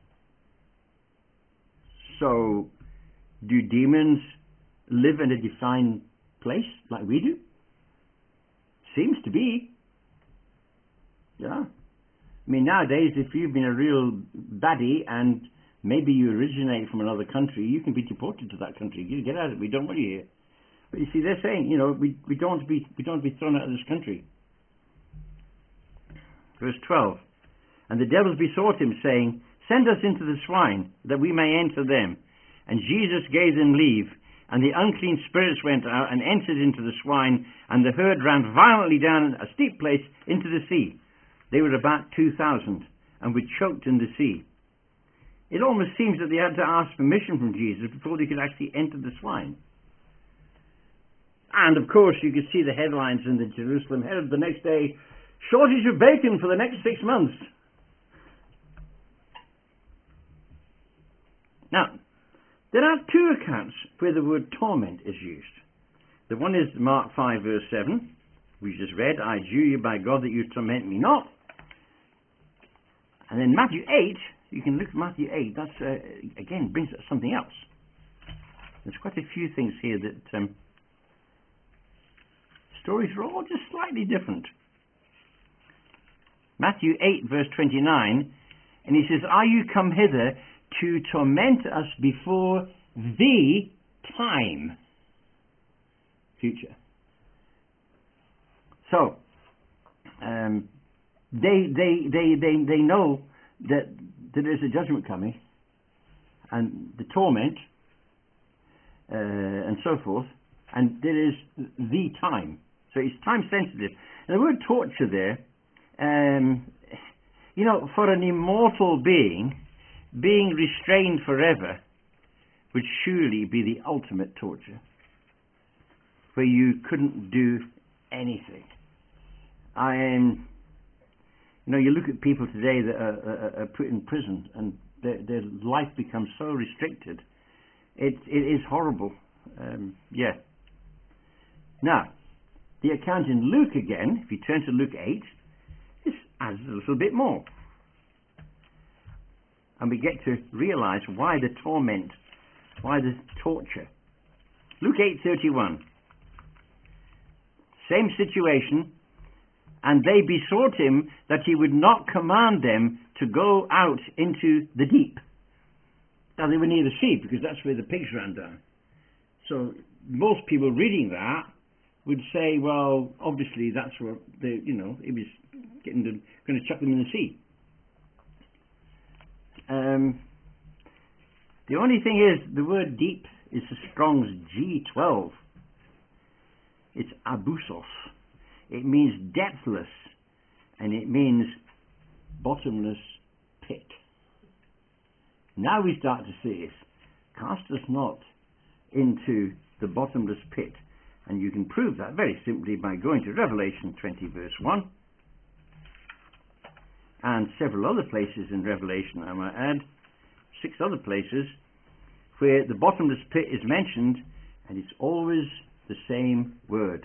Speaker 1: So, do demons live in a defined place like we do? Seems to be. Yeah. I mean, nowadays, if you've been a real baddie and maybe you originate from another country, you can be deported to that country. You get out of it. We don't want you here. But you see, they're saying, we don't want to be thrown out of this country. Verse 12. And the devils besought him, saying, Send us into the swine, that we may enter them. And Jesus gave them leave. And the unclean spirits went out and entered into the swine, and the herd ran violently down a steep place into the sea. They were about 2,000, and were choked in the sea. It almost seems that they had to ask permission from Jesus before they could actually enter the swine. And of course, you could see the headlines in the Jerusalem Herald the next day, shortage of bacon for the next 6 months. Now, there are two accounts where the word torment is used. The one is Mark 5 verse 7. We just read, I adjure you by God that you torment me not. And then Matthew 8, you can look at Matthew 8, that's again brings up something else. There's quite a few things here that stories are all just slightly different. Matthew 8 verse 29, and he says, Are you come hither to torment us before the time? Future. So, they know that there is a judgment coming, and the torment, and so forth, and there is the time. So it's time sensitive. And the word torture there, for an immortal being restrained forever would surely be the ultimate torture, where you couldn't do anything. You look at people today that are put in prison, and their life becomes so restricted. It is horrible. Now, the account in Luke again, if you turn to Luke 8, this adds a little bit more. And we get to realize why the torment, why the torture. Luke 8:31. Same situation. And they besought him that he would not command them to go out into the deep. Now they were near the sea, because that's where the pigs ran down. So most people reading that would say, well, obviously that's where it was going to chuck them in the sea. The only thing is, the word deep is the Strong's G12. It's abusos. It means depthless, and it means bottomless pit. Now we start to see it. Cast us not into the bottomless pit. And you can prove that very simply by going to Revelation 20 verse 1. And several other places in Revelation, I might add. 6 other places where the bottomless pit is mentioned, and it's always the same word.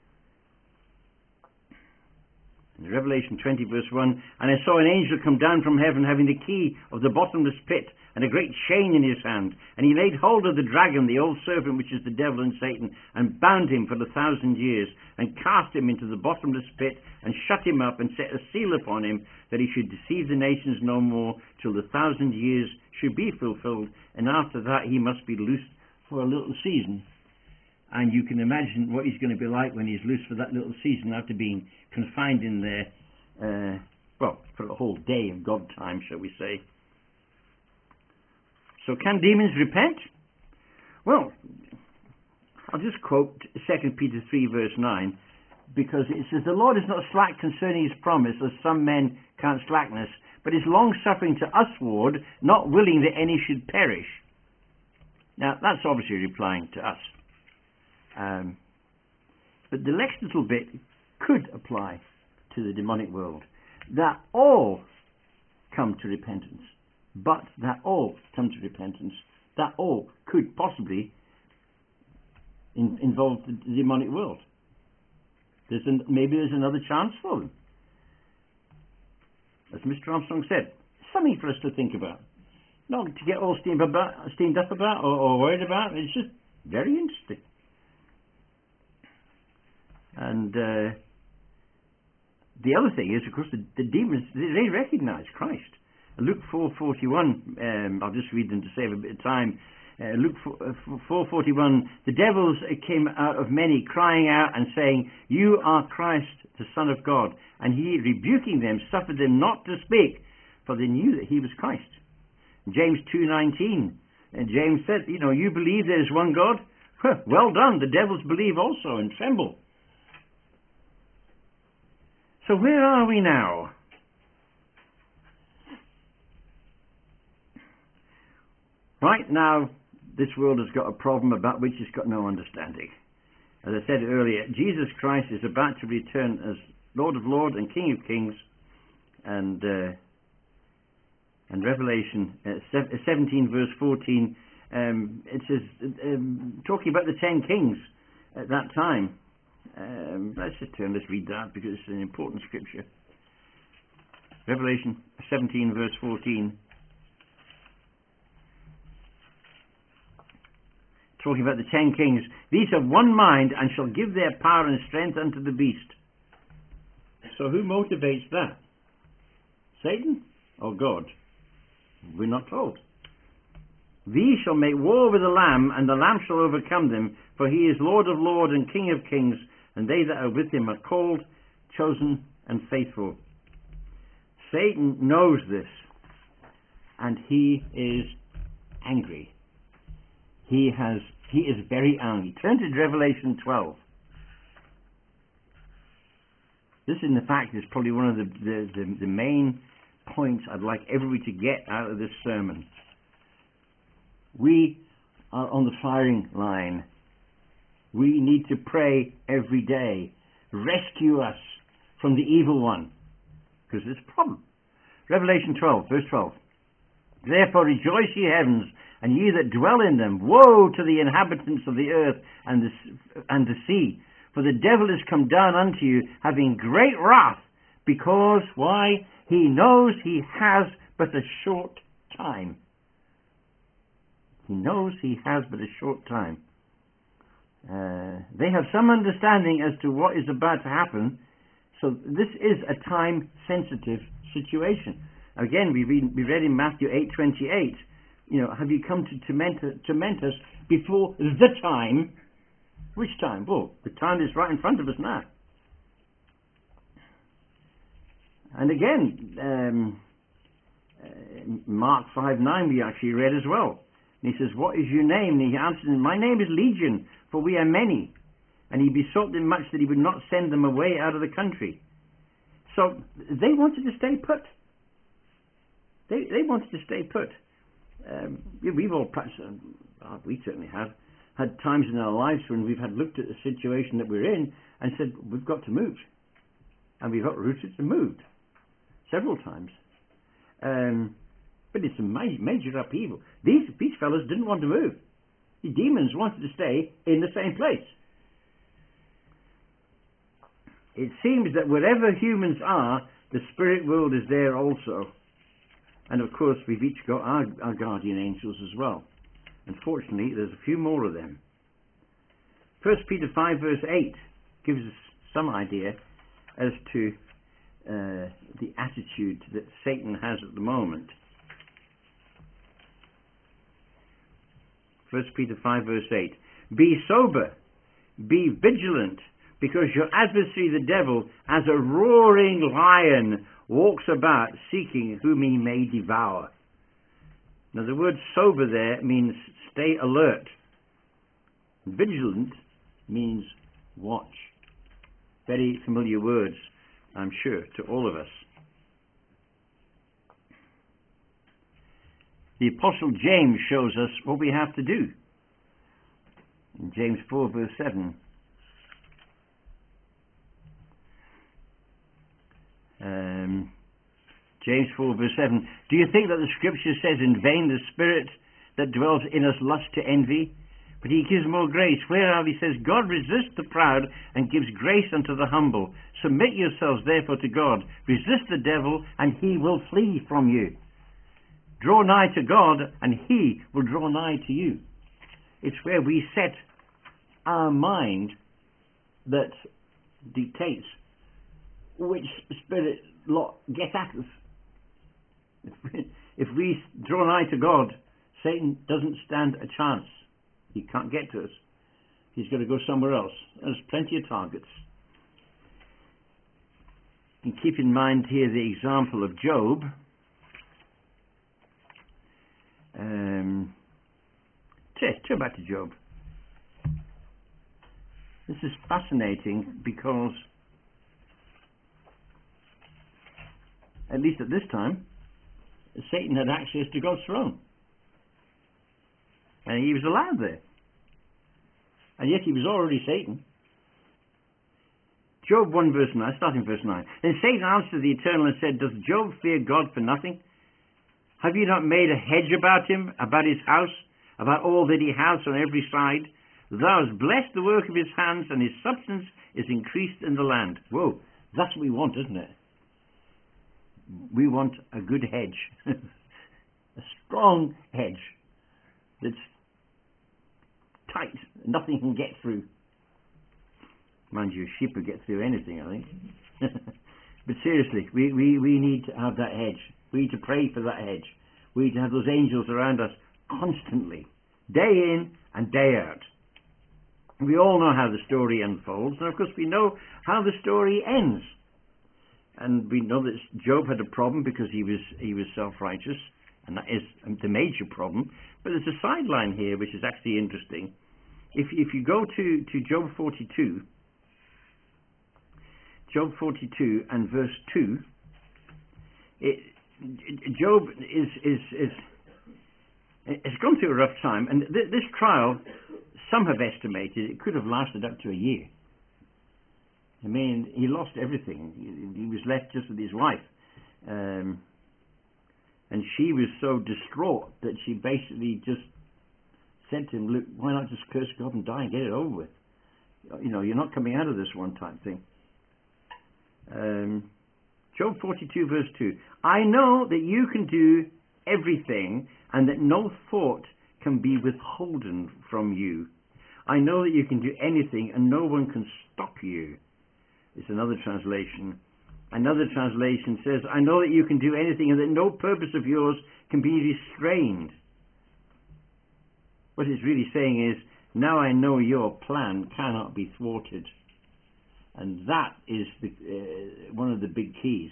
Speaker 1: In Revelation 20 verse 1, And I saw an angel come down from heaven, having the key of the bottomless pit, and a great chain in his hand. And he laid hold of the dragon, the old serpent, which is the devil and Satan, and bound him for 1,000 years, and cast him into the bottomless pit, and shut him up, and set a seal upon him, that he should deceive the nations no more, till the 1,000 years should be fulfilled, and after that he must be loosed for a little season. And you can imagine what he's going to be like when he's loose for that little season, after being confined in there, for a whole day of God time, shall we say. So can demons repent? Well, I'll just quote 2 Peter 3 verse 9, because it says, The Lord is not slack concerning his promise, as some men count slackness, but is long-suffering to usward, not willing that any should perish. Now, that's obviously replying to us. But the next little bit could apply to the demonic world, that all come to repentance. But that all come to repentance, that all could possibly involve the demonic world. Maybe there's another chance for them. As Mr. Armstrong said, something for us to think about. Not to get all steamed up about or worried about. It's just very interesting. And the other thing is, of course, the demons, they recognize Christ. Luke 4:41, I'll just read them to save a bit of time. Luke 4:41, the devils came out of many, crying out and saying, "You are Christ, the Son of God." And he, rebuking them, suffered them not to speak, for they knew that he was Christ. James 2:19, and James said, you believe there is one God? Well done, the devils believe also and tremble. So where are we now? Right now, this world has got a problem about which it's got no understanding. As I said earlier, Jesus Christ is about to return as Lord of Lords and King of Kings, and Revelation 17 verse 14, it says, talking about the 10 kings at that time. Let's read that because it's an important scripture. Revelation 17 verse 14. Talking about the 10 kings. These have one mind and shall give their power and strength unto the beast. So who motivates that? Satan or God? We're not told. These shall make war with the Lamb, and the Lamb shall overcome them, for he is Lord of lords and King of kings, and they that are with him are called, chosen, and faithful. Satan knows this, and he is angry. He is very angry. Turn to Revelation 12. This, in fact, is probably one of the main points I'd like everybody to get out of this sermon. We are on the firing line. We need to pray every day. Rescue us from the evil one, because there's a problem. Revelation 12, verse 12. Therefore rejoice, ye heavens, and ye that dwell in them. Woe to the inhabitants of the earth and the sea, for the devil is come down unto you, having great wrath, because, why? He knows he has but a short time. He knows he has but a short time. They have some understanding as to what is about to happen. So this is a time-sensitive situation. Again, we read in Matthew 8:28. Have you come to torment us before the time? Which time? Well, the time is right in front of us now. And again, Mark 5:9 we actually read as well. And he says, "What is your name?" And he answered, "My name is Legion, for we are many." And he besought them much that he would not send them away out of the country. So they wanted to stay put. They wanted to stay put. We've all practiced, we certainly have, had times in our lives when we've had looked at the situation that we're in and said, we've got to move. And we've got rooted and moved several times. But it's a major upheaval. These fellows didn't want to move. The demons wanted to stay in the same place. It seems that wherever humans are, the spirit world is there also. And of course, we've each got our guardian angels as well. Unfortunately, there's a few more of them. 1 Peter 5 verse 8 gives us some idea as to the attitude that Satan has at the moment. 1 Peter 5 verse 8. Be sober, be vigilant, because your adversary the devil, as a roaring lion, walks about seeking whom he may devour. Now the word sober there means stay alert. Vigilant means watch. Very familiar words, I'm sure, to all of us. The Apostle James shows us what we have to do. In James 4 verse 7. James 4 verse 7. Do you think that the scripture says in vain the spirit that dwells in us lusts to envy? But he gives more grace. Whereof he says, God resists the proud and gives grace unto the humble. Submit yourselves therefore to God. Resist the devil and he will flee from you. Draw nigh to God and he will draw nigh to you. It's where we set our mind that dictates which spirit lot get at us. If we draw nigh to God, Satan doesn't stand a chance. He can't get to us. He's going to go somewhere else. There's plenty of targets. And keep in mind here the example of Job. Turn back to Job. This is fascinating because, at least at this time, Satan had access to God's throne. And he was allowed there. And yet he was already Satan. Job 1 verse 9, starting verse 9. Then Satan answered the Eternal and said, Does Job fear God for nothing? Have you not made a hedge about him, about his house, about all that he has on every side? Thou hast blessed the work of his hands, and his substance is increased in the land. Whoa, that's what we want, isn't it? We want a good hedge. A strong hedge that's tight, nothing can get through. Mind you, sheep will get through anything, I think. But seriously, we need to have that hedge. We need to pray for that hedge. We need to have those angels around us constantly, day in and day out. We all know how the story unfolds, and of course we know how the story ends. And we know that Job had a problem because he was self-righteous, and that is the major problem. But there's a sideline here which is actually interesting. If you go to Job 42, Job 42 and verse 2, Job has gone through a rough time, and this trial, some have estimated it could have lasted up to a year. I mean, he lost everything. He was left just with his wife. And she was so distraught that she basically just said to him, look, why not just curse God and die and get it over with? You know, you're not coming out of this one type thing. Job 42 verse 2. I know that you can do everything and that no thought can be withholden from you. I know that you can do anything and no one can stop you. It's another translation. Another translation says, I know that you can do anything and that no purpose of yours can be restrained. What it's really saying is, now I know your plan cannot be thwarted. And that is one of the big keys.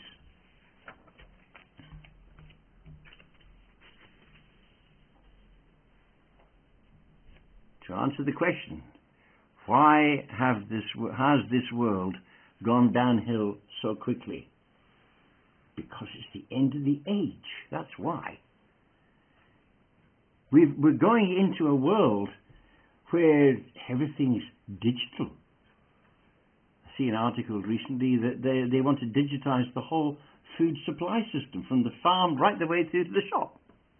Speaker 1: To answer the question, why has this world gone downhill so quickly? Because it's the end of the age. That's why. We're going into a world where everything's digital. I see an article recently that they want to digitize the whole food supply system from the farm right the way through to the shop.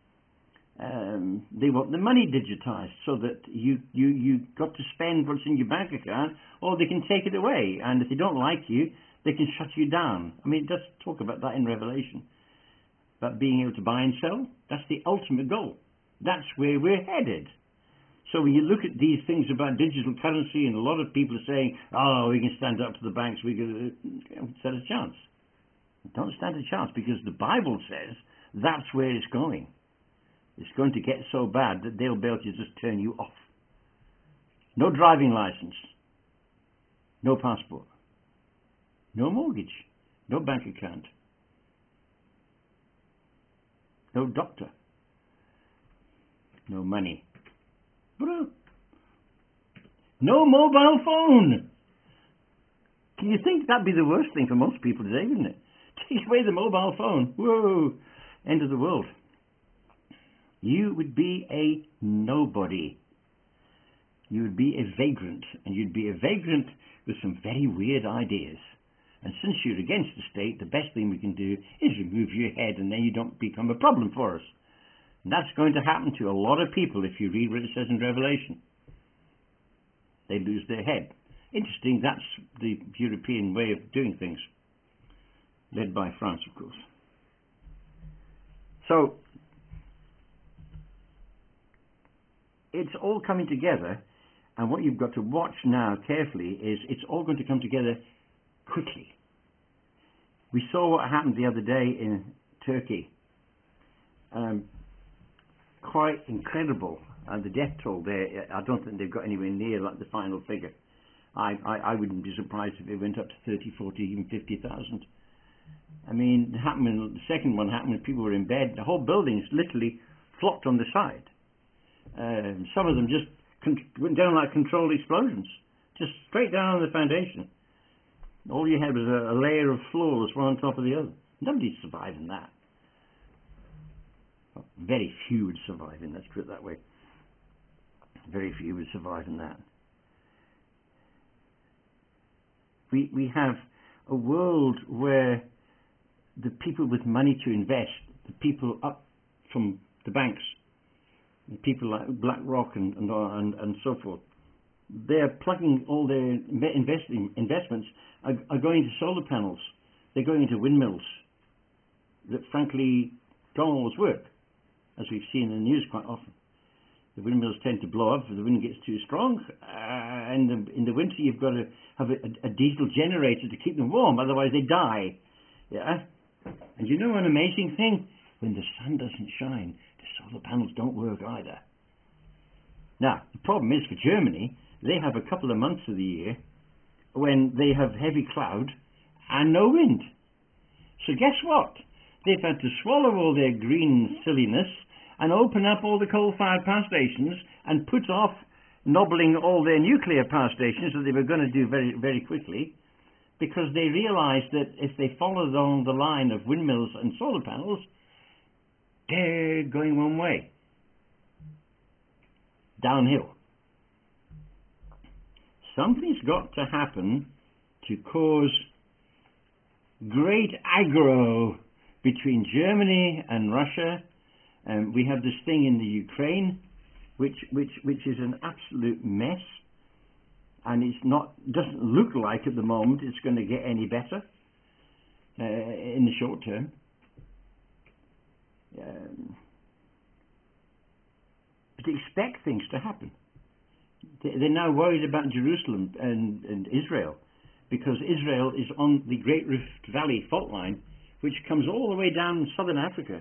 Speaker 1: They want the money digitized so that you got to spend what's in your bank account, or they can take it away, and if they don't like you, they can shut you down. I mean, just talk about that in Revelation, about being able to buy and sell. That's the ultimate goal. That's where we're headed. So when you look at these things about digital currency, and a lot of people are saying, oh, we can stand up to the banks, we can stand a chance. Don't stand a chance, because the Bible says that's where it's going. It's going to get so bad that they'll be able to just turn you off. No driving license. No passport. No mortgage. No bank account. No doctor. No money. Bro. No mobile phone. Can you think that'd be the worst thing for most people today, wouldn't it? Take away the mobile phone. Whoa. End of the world. You would be a nobody. You would be a vagrant, and you'd be a vagrant with some very weird ideas. And since you're against the state, the best thing we can do is remove your head, and then you don't become a problem for us. And that's going to happen to a lot of people if you read what it says in Revelation. They lose their head. Interesting, that's the European way of doing things, led by France, of course. So, it's all coming together, and what you've got to watch now carefully is it's all going to come together quickly. We saw what happened the other day in Turkey. Quite incredible. And the death toll there, I don't think they've got anywhere near like the final figure. I wouldn't be surprised if it went up to 30, 40, even 50,000. I mean, the second one happened when people were in bed. The whole building's literally flopped on the side. Some of them just went down like controlled explosions, just straight down on the foundation. All you had was a layer of floors, one on top of the other. Nobody's surviving that. Well, very few would survive in, let's put it that way. Very few would survive in that. We have a world where the people with money to invest, the people up from the banks, the people like BlackRock and so forth, they're plugging all their investments are going to solar panels. They're going into windmills that frankly don't always work, as we've seen in the news quite often. The windmills tend to blow up if the wind gets too strong, and in the winter you've got to have a diesel generator to keep them warm, otherwise they die. Yeah? And you know an amazing thing? When the sun doesn't shine, the solar panels don't work either. Now, the problem is for Germany, they have a couple of months of the year when they have heavy cloud and no wind. So guess what? They've had to swallow all their green silliness and open up all the coal-fired power stations and put off nobbling all their nuclear power stations that they were going to do very, very quickly, because they realized that if they followed on the line of windmills and solar panels, they're going one way, downhill. Something's got to happen to cause great aggro between Germany and Russia. We have this thing in the Ukraine, which is an absolute mess, and doesn't look like at the moment it's going to get any better in the short term. But expect things to happen. They're now worried about Jerusalem and Israel, because Israel is on the Great Rift Valley fault line, which comes all the way down southern Africa.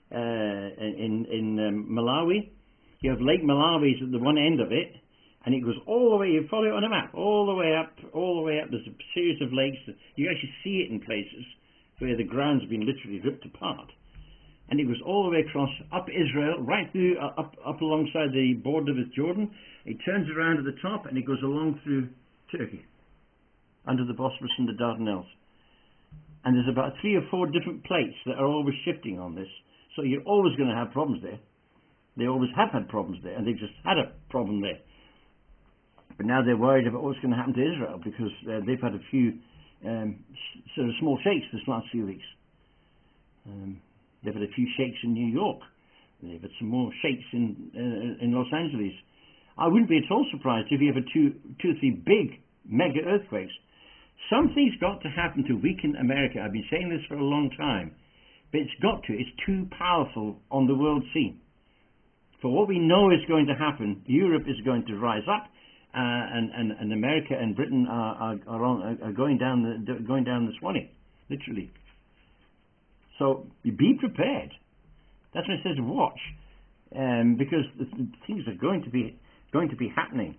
Speaker 1: In Malawi, you have Lake Malawi is at the one end of it, and it goes all the way. You follow it on a map, all the way up. There's a series of lakes. You actually see it in places where the ground's been literally ripped apart, and it goes all the way across up Israel, right through up alongside the border with Jordan. It turns around at the top, and it goes along through Turkey, under the Bosphorus and the Dardanelles. And there's about 3 or 4 different plates that are always shifting on this. So you're always going to have problems there. They always have had problems there, and they've just had a problem there. But now they're worried about what's going to happen to Israel, because they've had a few sort of small shakes this last few weeks. They've had a few shakes in New York. They've had some more shakes in Los Angeles. I wouldn't be at all surprised if you have 2 or 3 big mega earthquakes. Something's got to happen to weaken America. I've been saying this for a long time. But it's too powerful on the world scene. For what we know is going to happen, Europe is going to rise up, and America and Britain are going down the Swanee, literally. So be prepared. That's why it says watch, because things are going to be happening.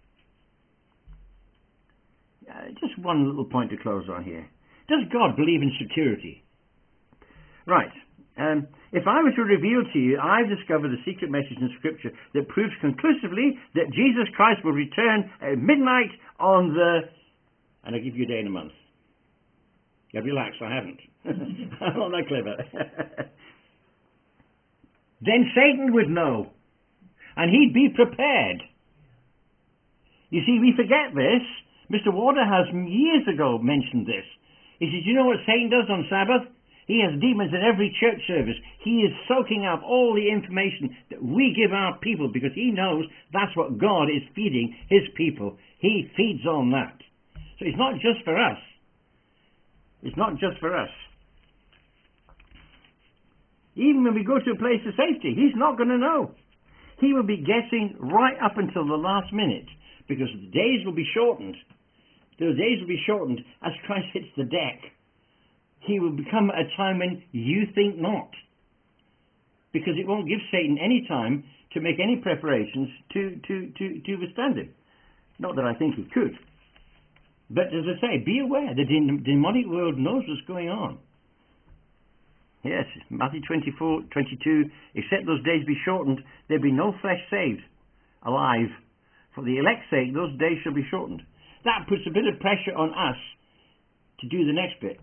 Speaker 1: Just one little point to close on here. Does God believe in security? Right. If I were to reveal to you, I've discovered a secret message in Scripture that proves conclusively that Jesus Christ will return at midnight on and I give you a day and a month. Yeah, relax, I haven't. I'm not that clever. Then Satan would know, and he'd be prepared. You see, we forget this. Mr. Waterhouse years ago mentioned this. He says, you know what Satan does on Sabbath? He has demons in every church service. He is soaking up all the information that we give our people because he knows that's what God is feeding his people. He feeds on that. So it's not just for us. It's not just for us. Even when we go to a place of safety, he's not going to know. He will be guessing right up until the last minute because the days will be shortened. The days will be shortened as Christ hits the deck. He will become a time when you think not. Because it won't give Satan any time to make any preparations to withstand him. Not that I think he could. But as I say, be aware. The demonic world knows what's going on. Yes, Matthew 24:22. Except those days be shortened, there be no flesh saved, alive. For the elect's sake, those days shall be shortened. That puts a bit of pressure on us to do the next bit.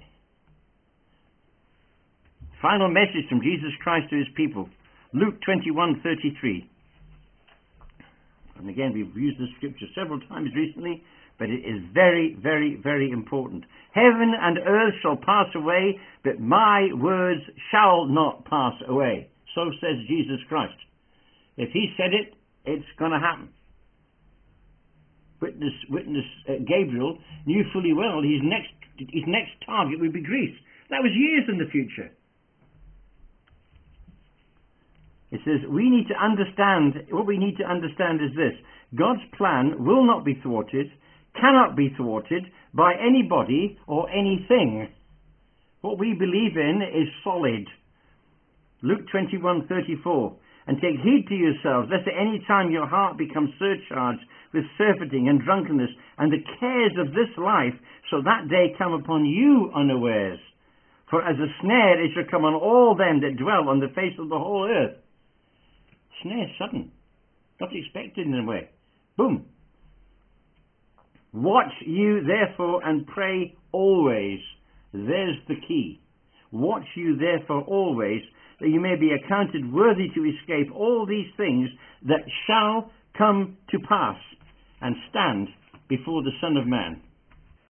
Speaker 1: Final message from Jesus Christ to his people. Luke 21:33. And again, we've used this scripture several times recently, but it is very, very, very important. Heaven and earth shall pass away, but my words shall not pass away. So says Jesus Christ. If he said it, it's going to happen. Witness Gabriel knew fully well his next target would be Greece. That was years in the future. It says, what we need to understand is this. God's plan will not be thwarted, cannot be thwarted by anybody or anything. What we believe in is solid. Luke 21:34. And take heed to yourselves, lest at any time your heart become surcharged with surfeiting and drunkenness and the cares of this life, so that day come upon you unawares. For as a snare it shall come on all them that dwell on the face of the whole earth. Snare sudden, not expected in a way. Boom. Watch you therefore and pray always. There's the key. Watch you therefore always, that you may be accounted worthy to escape all these things that shall come to pass and stand before the Son of Man.